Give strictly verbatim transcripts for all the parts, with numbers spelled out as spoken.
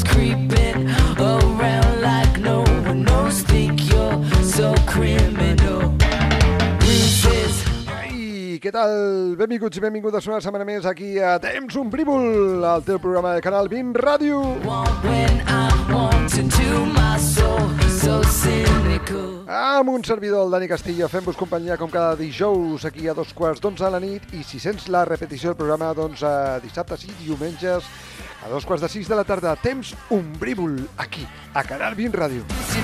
creeping around like no one knows. Think you're so criminal. Bruises. Ei, què tal? Benvinguts i benvingudes una setmana més aquí a Temps Ombrívol, el teu programa de Canal vint Ràdio. When I want into my soul, so cynical. Amb un servidor, el Dani Castillo, fem-vos companyia com cada dijous aquí a dos quarts d'onze de la nit, i si sents la repetició del programa, doncs a dissabtes i diumenges a dos quarts de sis de la tarda. Temps Ombrívol, aquí, a Canal vint Ràdio.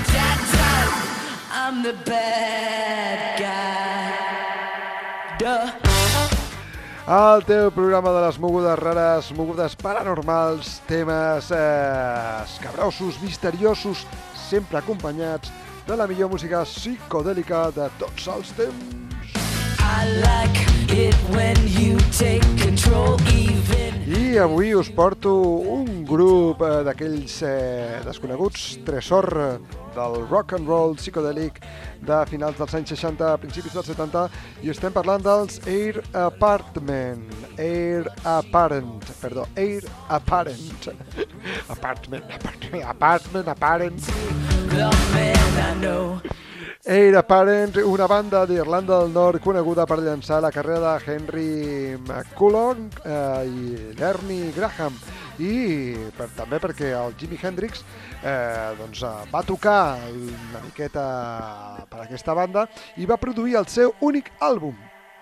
I'm the bad guy. Duh. El teu programa de les mogudes rares, mogudes paranormals, temes eh, escabrossos, misteriosos, sempre acompanyats de la millor música psicodèlica de tots els temps. I like it when you take control even. I avui us porto un grup eh, d'aquells eh, desconeguts tresor del rock and roll psicodèlic de finals dels anys seixanta, principis dels setanta, i estem parlant dels Air Apartment. Air Apparent, perdó, Air Apparent. Apartment, apartment, apartment, apparent. The man I know. Air Apparent, una banda d'Irlanda del Nord coneguda per llançar la carrera de Henry McCulloch eh, i l'Ernie Graham, i per, també perquè el Jimi Hendrix eh, doncs, va tocar una miqueta per aquesta banda i va produir el seu únic àlbum.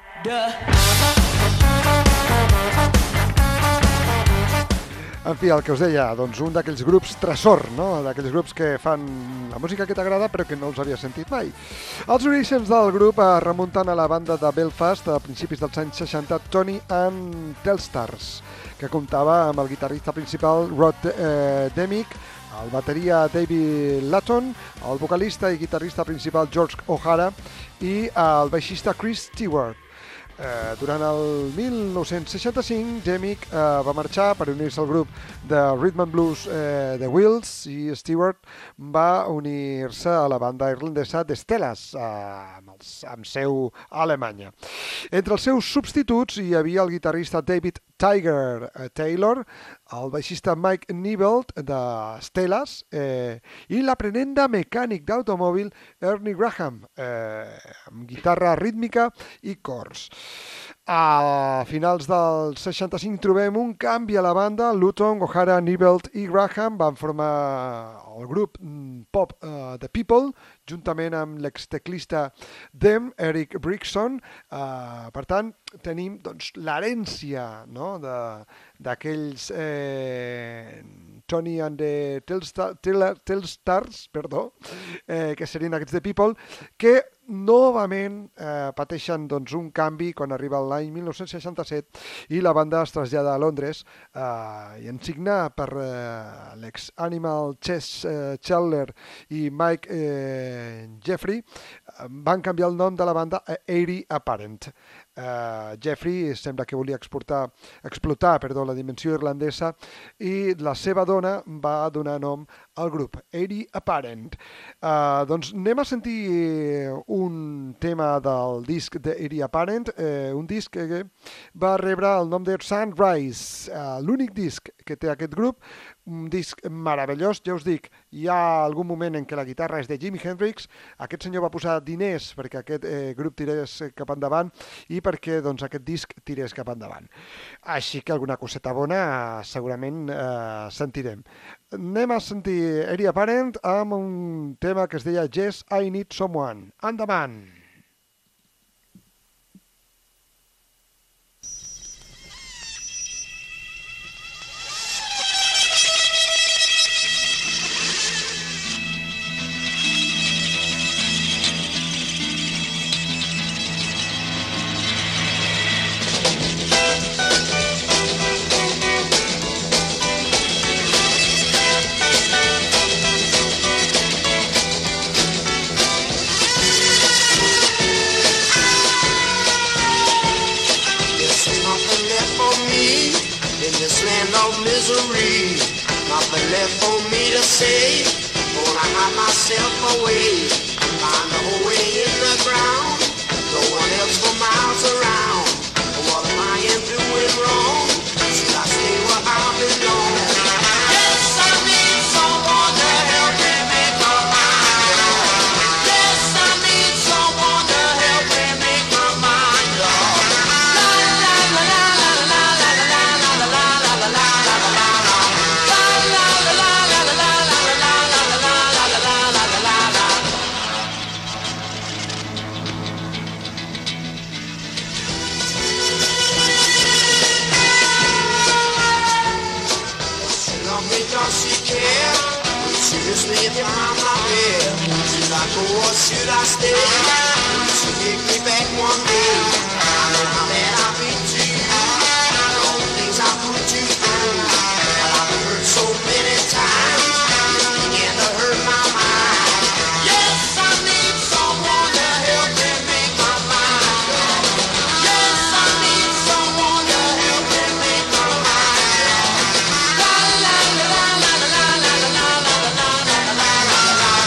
En fi, el que us deia, doncs un d'aquells grups tresor, no? D'aquells grups que fan la música que t'agrada però que no els havia sentit mai. Els orígens del grup es remunten a la banda de Belfast a principis dels anys seixanta, Tony and Telstarrs, que comptava amb el guitarrista principal Rod eh, Demick, el bateria David Latton, el vocalista i guitarrista principal George O'Hara i el baixista Chris Stewart. Eh, durant el mil nou-cents seixanta-cinc, Demick eh, va marxar per unir-se al grup de Rhythm and Blues eh, The Wheels, i Stewart va unir-se a la banda irlandesa The Stellas, eh, amb, els, amb seu a Alemanya. Entre els seus substituts hi havia el guitarrista David Tiger eh, Taylor, el baixista Mike Nivelt de Stellas eh, i l'aprenent de mecànic d'automòbil Ernie Graham, eh, amb guitarra rítmica i cors. A finals del seixanta-cinc trobem un canvi a la banda. Luton, O'Hara, Nivelt i Graham van formar el grup pop uh, The People, juntament amb l'exteclista Them, Eric Brixton. Uh, per tant, tenim doncs, l'herència, no? d'aquells eh, Tony and the Telstarrs, perdó, eh, que serien aquests The People, que novament eh, pateixen doncs, un canvi quan arriba l'any mil nou-cents seixanta-set i la banda es trasllada a Londres eh, i en signar per eh, l'ex-Animal Chess eh, Chandler i Mike eh, Jeffrey eh, van canviar el nom de la banda a Air Apparent. Uh, Jeffrey sembla que volia exportar, explotar perdó, la dimensió irlandesa i la seva dona va donar nom al grup, Air Apparent. Uh, doncs anem a sentir un tema del disc d'Air Apparent, uh, un disc que va rebre el nom de Sunrise, uh, l'únic disc que té aquest grup, un disc meravellós. Ja us dic, hi ha algun moment en què la guitarra és de Jimi Hendrix, aquest senyor va posar diners perquè aquest eh, grup tirés cap endavant i perquè doncs, aquest disc tirés cap endavant. Així que alguna coseta bona eh, segurament eh, sentirem. Anem a sentir Air Apparent amb un tema que es deia Yes, I Need Someone. Endavant! Misery, nothing left for me to say. Gonna hide myself away, find a hole in the ground. No one else for miles around. What am I doing wrong? Should I stay where I belong? Yes, I need sleep on my bed. Should I go or should I stay? Will you take me back one day? I know how bad I've been to you, and all the things I put you through. But I've been hurt so many times, it's began to hurt my mind. Yes, I need someone to help me make my mind up. Yes, I need someone to help me make my mind up. La la la la la la la la la la la la.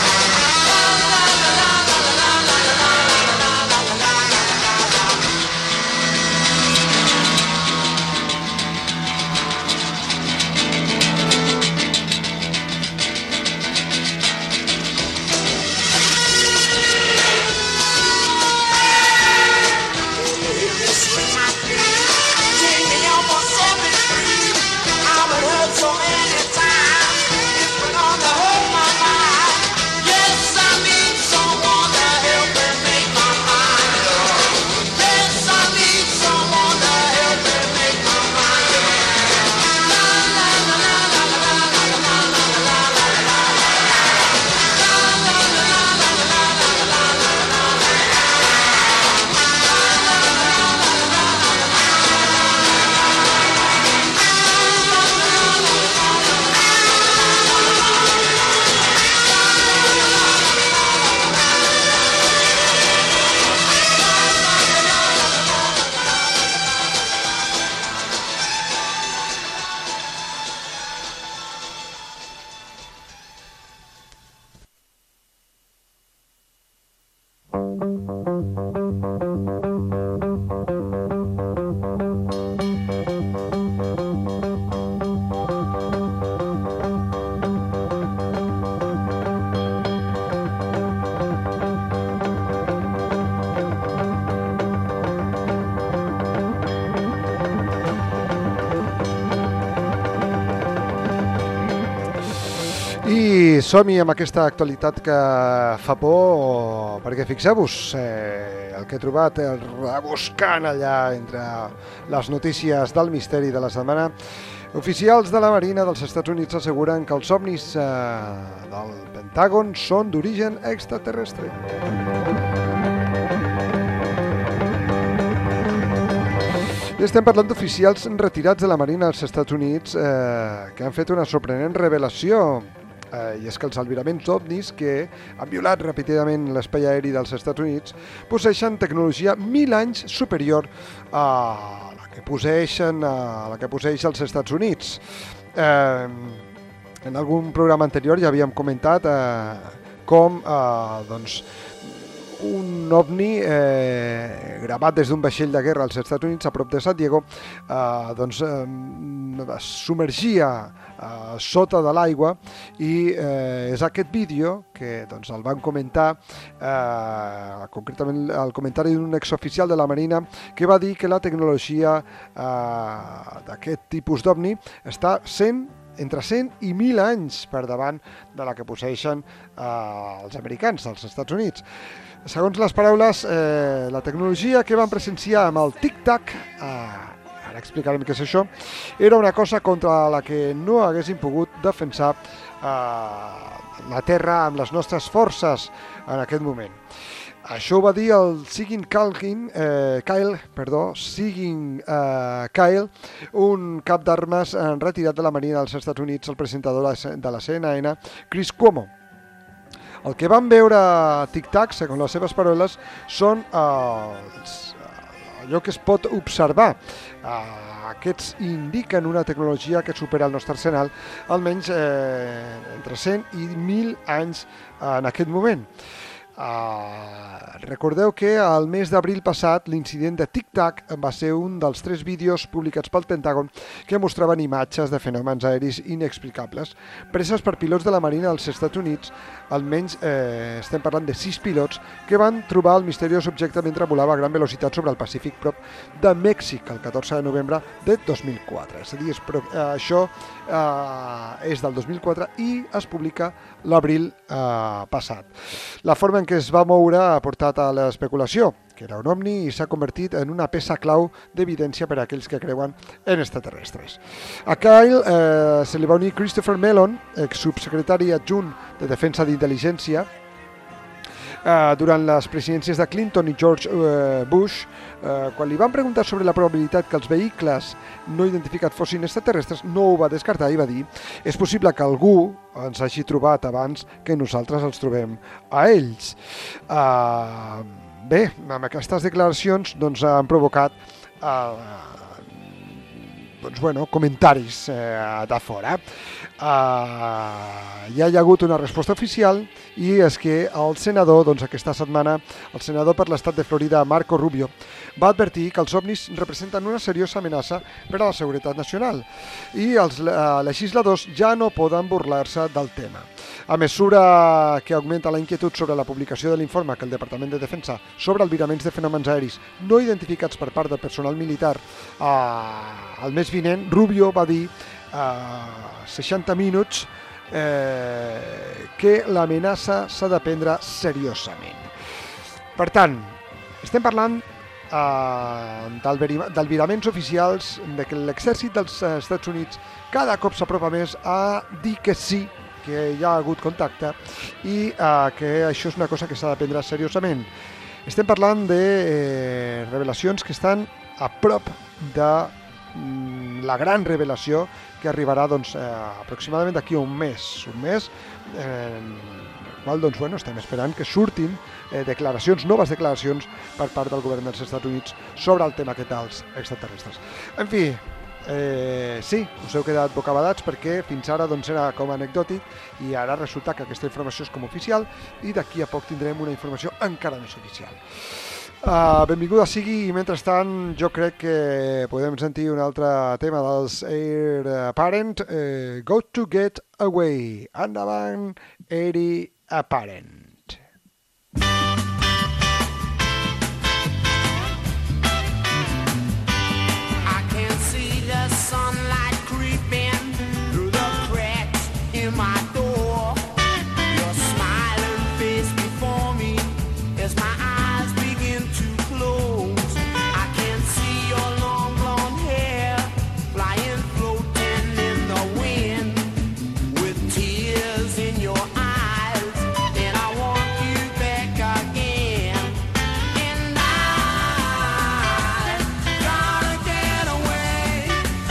I som-hi amb aquesta actualitat que fa por, perquè fixeu-vos, eh, el que he trobat eh, rebuscant allà entre les notícies del misteri de la setmana. Oficials de la Marina dels Estats Units asseguren que els somnis eh, del Pentàgon són d'origen extraterrestre. I estem parlant d'oficials retirats de la Marina dels Estats Units eh, que han fet una sorprenent revelació. Eh, I és que els albiraments ovnis que han violat repetidament l'espai aeri dels Estats Units posseixen tecnologia mil anys superior a la que posseixen a la que posseix els Estats Units. Eh, en algun programa anterior ja havíem comentat eh, com eh, doncs, un ovni eh, gravat des d'un vaixell de guerra als Estats Units a prop de San Diego eh, doncs, eh, es submergia eh, sota de l'aigua i eh, és aquest vídeo que doncs, el van comentar eh, concretament el comentari d'un exoficial de la Marina que va dir que la tecnologia eh, d'aquest tipus d'ovni està sent entre cent i mil anys per davant de la que posseixen eh, els americans dels Estats Units. Segons les paraules, eh, la tecnologia que van presenciar amb el tic-tac, eh, ara explicarem què és això, era una cosa contra la que no haguéssim pogut defensar eh, la Terra amb les nostres forces en aquest moment. Això ho va dir el Sigyn Kyle, eh, Kyle, perdó, Sigyn eh, Kyle, un cap d'armes retirat de la Marina dels Estats Units, el presentador de la C N N, Chris Cuomo. El que vam veure a Tic-Tac, segons les seves paraules, són eh, allò que es pot observar. Eh, aquests indiquen una tecnologia que supera el nostre arsenal, almenys eh, entre cent i mil anys en aquest moment. Uh, recordeu que al mes d'abril passat l'incident de Tic-Tac va ser un dels tres vídeos publicats pel Pentàgon que mostraven imatges de fenòmens aeris inexplicables preses per pilots de la Marina dels Estats Units. Almenys eh, estem parlant de sis pilots que van trobar el misteriós objecte mentre volava a gran velocitat sobre el Pacífic prop de Mèxic el catorze de novembre de dos mil quatre. És a dir, és, eh, això eh, és del dos mil quatre i es publica l'abril eh, passat. La forma en què es va moure ha portat a l'especulació. que era un ovni, i s'ha convertit en una peça clau d'evidència per a aquells que creuen en extraterrestres. A Kyle eh, se li va unir Christopher Mellon, exsubsecretari adjunt de Defensa d'Intel·ligència, Uh, durant les presidències de Clinton i George uh, Bush, uh, quan li van preguntar sobre la probabilitat que els vehicles no identificats fossin extraterrestres, no ho va descartar i va dir: és possible que algú ens hagi trobat abans que nosaltres els trobem a ells. Uh, bé, amb aquestes declaracions doncs, han provocat uh, doncs, bueno, comentaris eh, de fora. Uh, ja hi ha hagut una resposta oficial, i és que el senador, doncs aquesta setmana, el senador per l'estat de Florida, Marco Rubio, va advertir que els ovnis representen una seriosa amenaça per a la seguretat nacional i els uh, legisladors ja no poden burlar-se del tema. A mesura que augmenta la inquietud sobre la publicació de l'informe que el Departament de Defensa sobre albiraments de fenòmens aeris no identificats per part del personal militar uh, el mes vinent, Rubio va dir a uh, seixanta minuts eh, que l'amenaça s'ha de prendre seriosament. Per tant, estem parlant eh, d'albiraments oficials, de que l'exèrcit dels Estats Units cada cop s'apropa més a dir que sí, que hi ha hagut contacte, i eh, que això és una cosa que s'ha de prendre seriosament. Estem parlant de eh, revelacions que estan a prop de mm, la gran revelació que arribarà doncs, eh, aproximadament d'aquí a un mes. Un mes eh, en el qual doncs, bueno, estem esperant que surtin eh, declaracions, noves declaracions per part del govern dels Estats Units sobre el tema que dels extraterrestres. En fi, eh, sí, us heu quedat bocabadats perquè fins ara doncs, era com anecdòtic i ara resulta que aquesta informació és com oficial i d'aquí a poc tindrem una informació encara més oficial. Uh, benvinguda sigui, i mentrestant jo crec que podem sentir un altre tema dels Air Apparent, uh, Go to Get Away. Endavant, Air Apparent. I can see the sunlight creeping through the cracks in my door. Your smiling face before me as my eyes begin to close. I can see your long blonde hair flying, floating in the wind with tears in your eyes. And I want you back again. And I gotta get away.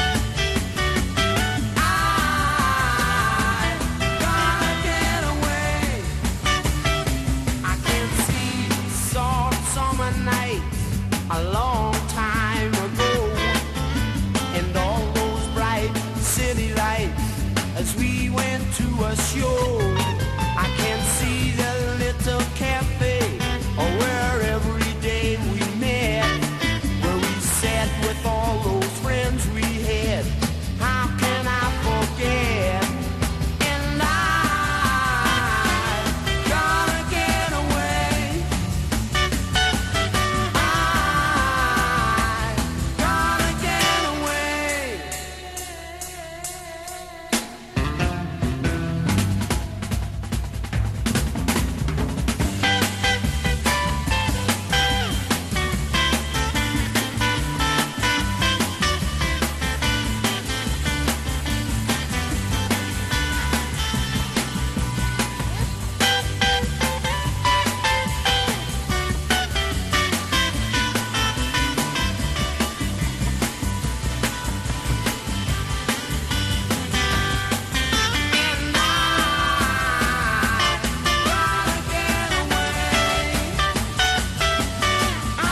I gotta get away. I can see soft summer nights a long time ago, and all those bright city lights as we went to a show. I can see the little cafe where every day we met, where we sat with all those friends we had. How can I forget? And I gotta get away. I gotta get away. And I gotta get away. I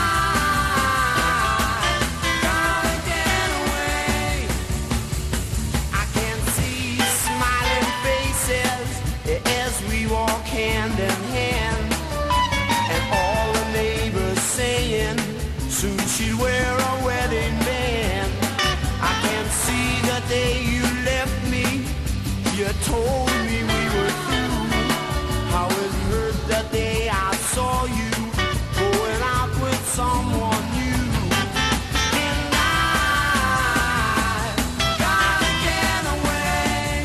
gotta get away. I can see smiling faces as we walk hand in hand, and all the neighbors saying soon she'll wear a wedding band. I can see the day you left me, you told me we were through. How it hurt the day I saw you going out with someone new. And I gotta get away.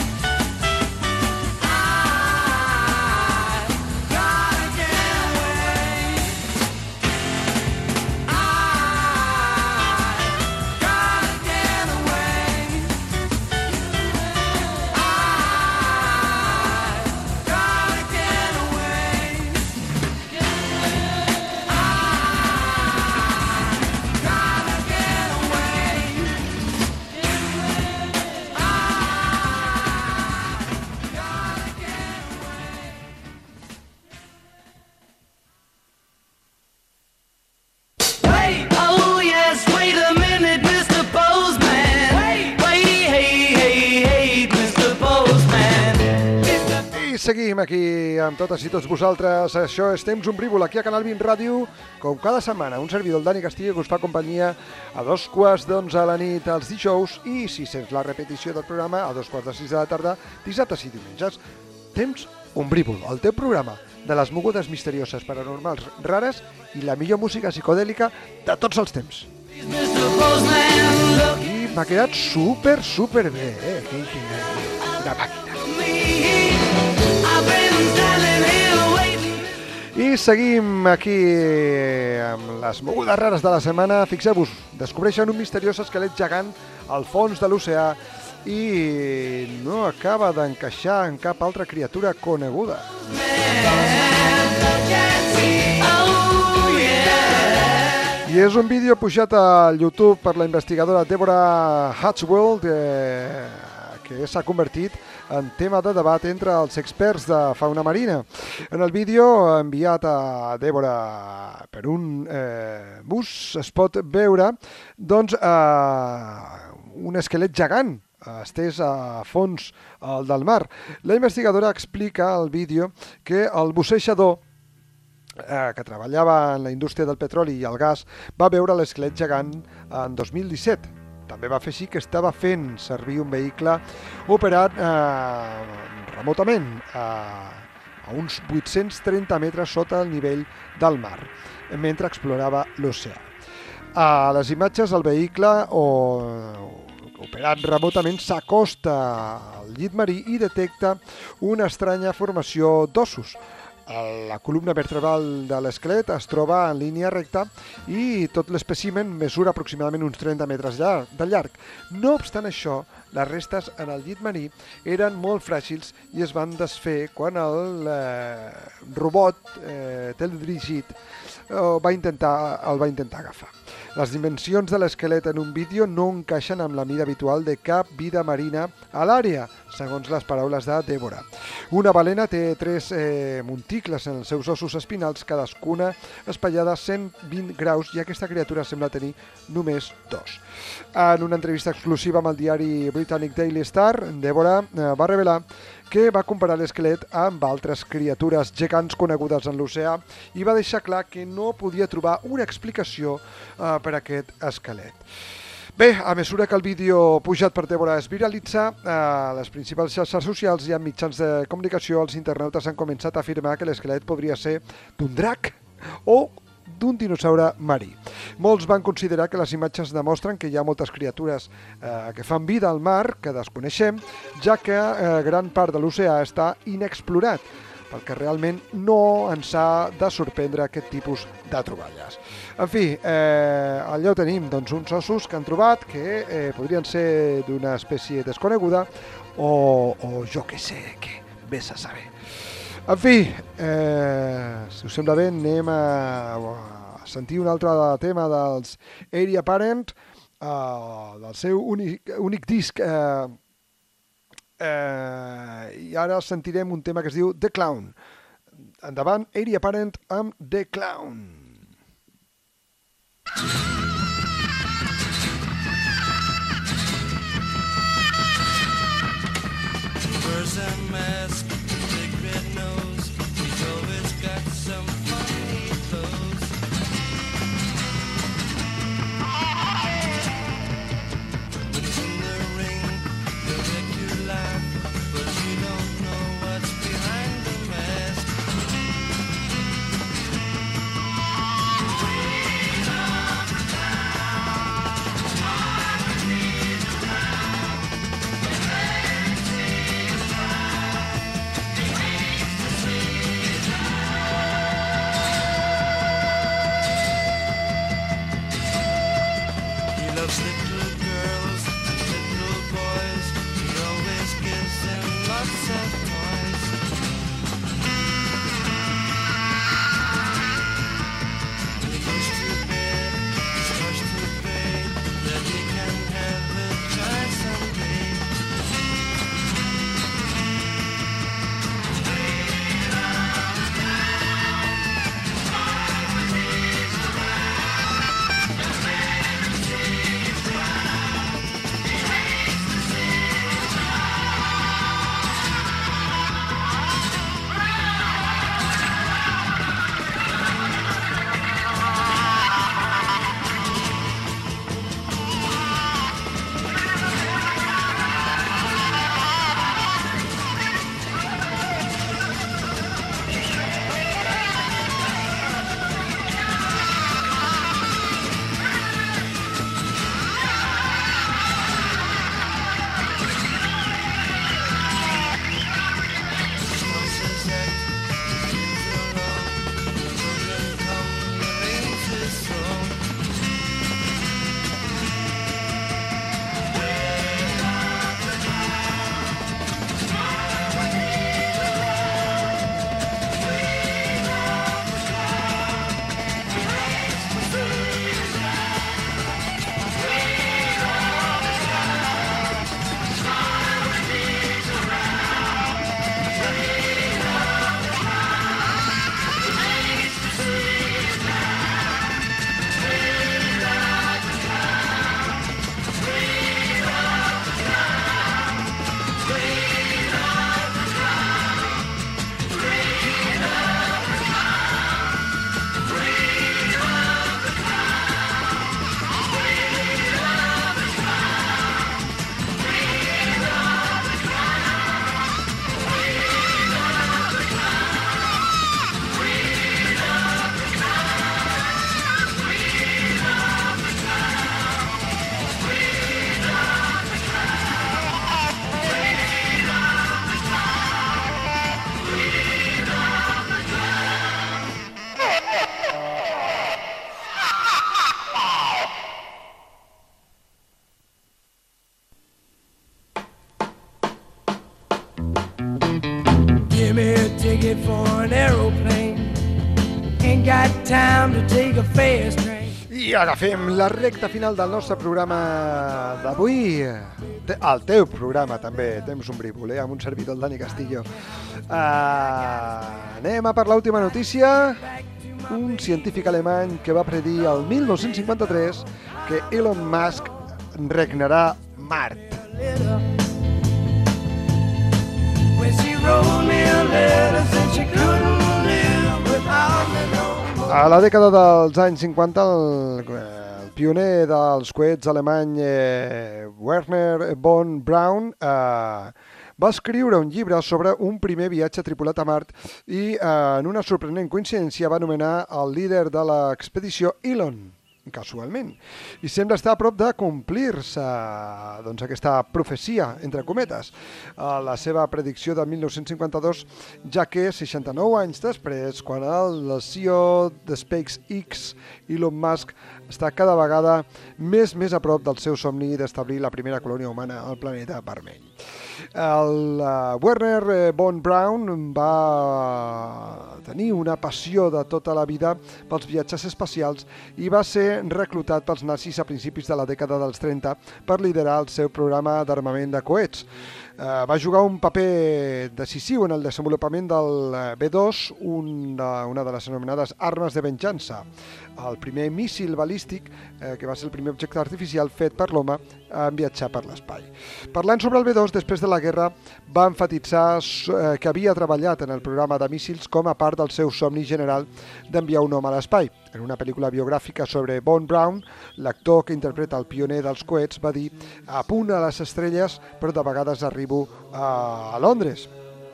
I gotta get away. seguim aquí amb totes i tots vosaltres. Això és Temps Ombrívol, aquí a Canal vint Ràdio, com cada setmana. Un servidor, el Dani Castillo, que us fa companyia a dos quarts d'onze a la nit els dijous i, si sents la repetició del programa, a dos quarts de sis de la tarda, dissabtes i diumenges. Temps Ombrívol, el teu programa de les mogudes misterioses, paranormals, rares i la millor música psicodèlica de tots els temps. I m'ha quedat super, super bé, eh? Quina màquina. I seguim aquí amb les mogudes rares de la setmana. Fixeu-vos, descobreixen un misteriós esquelet gegant al fons de l'oceà i no acaba d'encaixar en cap altra criatura coneguda. I és un vídeo pujat a YouTube per la investigadora Deborah Hatchwell, eh, que s'ha convertit en tema de debat entre els experts de fauna marina. En el vídeo enviat a Deborah per un eh, bus es pot veure doncs, eh, un esquelet gegant estès a fons al del mar. La investigadora explica al vídeo que el bussejador eh, que treballava en la indústria del petroli i el gas va veure l'esquelet gegant en dos mil disset. També va fer així que estava fent servir un vehicle operat eh, remotament a, a uns vuit-cents trenta metres sota el nivell del mar, mentre explorava l'oceà. A les imatges el vehicle o, operat remotament s'acosta al llit marí i detecta una estranya formació d'ossos. La columna vertebral de l'esquelet es troba en línia recta i tot l'espècimen mesura aproximadament uns trenta metres de llarg. No obstant això, les restes en el llit marí eren molt fràgils i es van desfer quan el eh, robot eh, teledirigit eh, va intentar, el va intentar agafar. Les dimensions de l'esquelet en un vídeo no encaixen amb la mida habitual de cap vida marina a l'àrea, segons les paraules de Deborah. Una balena té tres eh, monticles en els seus ossos espinals, cadascuna espaiada a cent vint graus, i aquesta criatura sembla tenir només dos. En una entrevista exclusiva amb el diari britànic Daily Star, Deborah eh, va revelar que va comparar l'esquelet amb altres criatures gegants conegudes en l'oceà i va deixar clar que no podia trobar una explicació eh, per a aquest esquelet. Bé, a mesura que el vídeo pujat per Deborah es viralitza, a eh, les principals xarxes socials i en mitjans de comunicació, els internautes han començat a afirmar que l'esquelet podria ser d'un drac o d'un dinosaure marí. Molts van considerar que les imatges demostren que hi ha moltes criatures eh, que fan vida al mar que desconeixem, ja que eh, gran part de l'oceà està inexplorat, perquè realment no ens ha de sorprendre aquest tipus de troballes. En fi, eh, allà ho tenim, doncs, uns ossos que han trobat que eh, podrien ser d'una espècie desconeguda o, o jo què sé, que vés a saber. En fi, eh, si us sembla bé, anem a, a sentir un altre tema dels Heir Apparent, eh, del seu únic, únic disc, eh, eh, i ara sentirem un tema que es diu The Clown. Endavant, Heir Apparent amb The Clown. Wears a mask, big red nose. He's always got some funny clothes. When he's in the ring, he'll make you laugh, but you don't know what's behind the mask. Give me a ticket for an aeroplane. Ain't got time to take a fast train. I agafem la recta final del nostre programa d'avui. Te- El teu programa, també. Temps ombrívol, eh? Amb un servidor, el Dani Castillo. Uh, anem a per l'última notícia. Un científic alemany que va predir el mil nou-cents cinquanta-tres que Elon Musk regnarà Mart. When she wrote me a letter, said she couldn't live without me no more. A la dècada dels anys cinquanta, el, el pioner dels coets alemany eh, Werner von Braun eh, va escriure un llibre sobre un primer viatge tripulat a Mart i eh, en una sorprenent coincidència va anomenar el líder de l'expedició Elon, casualment. I sembla estar a prop de complir-se doncs, aquesta profecia, entre cometes, a la seva predicció de mil nou-cents cinquanta-dos, ja que seixanta-nou anys després, quan el C E O de SpaceX, Elon Musk, està cada vegada més més a prop del seu somni d'establir la primera colònia humana al planeta vermell. El uh, Werner von Braun va tenir una passió de tota la vida pels viatges espacials i va ser reclutat pels nazis a principis de la dècada dels trenta per liderar el seu programa d'armament de coets. Uh, va jugar un paper decisiu en el desenvolupament del B dos, un de, una de les anomenades armes de venjança, el primer míssil balístic, eh, que va ser el primer objecte artificial fet per l'home en viatjar per l'espai. Parlant sobre el B dos, després de la guerra, va enfatitzar eh, que havia treballat en el programa de míssils com a part del seu somni general d'enviar un home a l'espai. En una pel·lícula biogràfica sobre Von Braun, l'actor que interpreta el pioner dels coets va dir «A punt a les estrelles, però de vegades arribo a, a Londres»,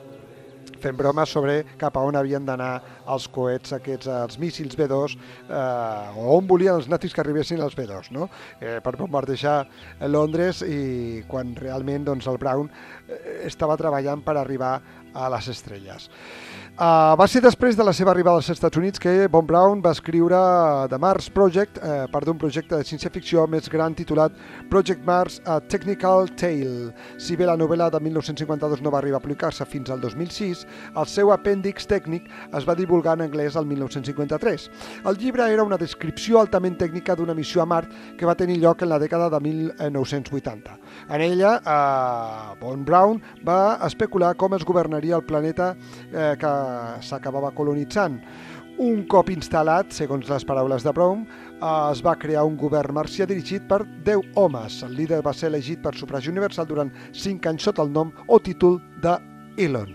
fent bromes sobre cap a on havien d'anar els coets aquests, els míssils B dos, eh, o on volien els nazis que arribessin els B dos, no? Eh, per bombardejar Londres, i quan realment doncs, el Braun eh, estava treballant per arribar a les estrelles. Uh, va ser després de la seva arribada als Estats Units que Von Braun va escriure The Mars Project, eh, part d'un projecte de ciència-ficció més gran titulat Project Mars, A Technical Tale. Si bé la novel·la de mil nou-cents cinquanta-dos no va arribar a publicar-se fins al dos mil sis, el seu apèndix tècnic es va divulgar en anglès el mil nou-cents cinquanta-tres. El llibre era una descripció altament tècnica d'una missió a Mart que va tenir lloc en la dècada de mil nou-cents vuitanta. En ella, eh, Von Braun va especular com es governaria el planeta eh, que s'acabava colonitzant. Un cop instal·lat, segons les paraules de Braun, es va crear un govern marcià dirigit per deu homes. El líder va ser elegit per sufragi universal durant cinc anys sota el nom o títol de Elon.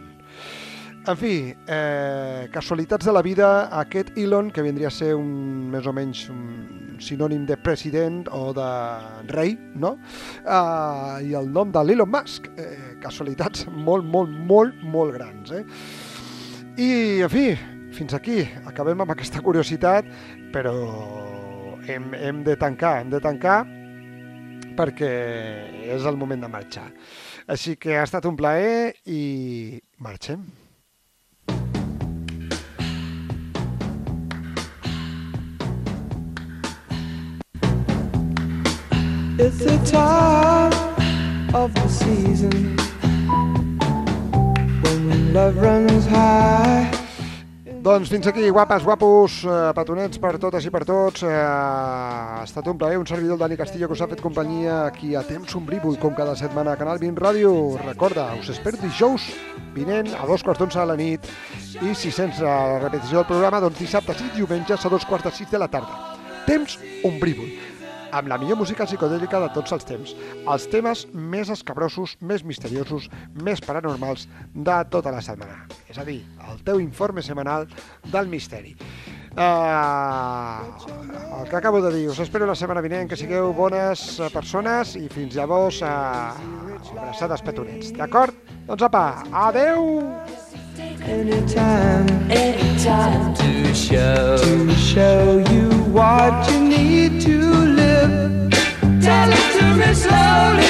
En fi, eh, casualitats de la vida, aquest Elon, que vindria a ser un, més o menys un sinònim de president o de rei, no? Eh, I el nom de l'Elon Musk. Eh, casualitats molt, molt, molt, molt grans, eh? I, en fi, fins aquí. Acabem amb aquesta curiositat, però hem, hem de tancar, hem de tancar perquè és el moment de marxar. Així que ha estat un plaer i marxem. It's the time of the season when love runs high. Doncs fins aquí, guapes, guapos, eh, petonets per totes i per tots. Eh, ha estat un plaer, un servidor, el Dani Castillo, que us ha fet companyia aquí a Temps Ombrívol, com cada setmana a Canal vint Ràdio. Recorda, us espero dijous vinent a dos quarts d'onze de la nit, i si sents la repetició del programa, doncs dissabtes i diumenges a dos quarts de sis de la tarda. Temps Ombrívol, amb la millor música psicodèlica de tots els temps, els temes més escabrosos, més misteriosos, més paranormals de tota la setmana. És a dir, el teu informe setmanal del misteri. Uh, el que acabo de dir, us espero la setmana vinent, que sigueu bones persones, i fins llavors, uh, abraçades petonets, d'acord? Doncs apa, adeu! Anytime, Anytime to show. to show you what you need to live. Tell it to me slowly.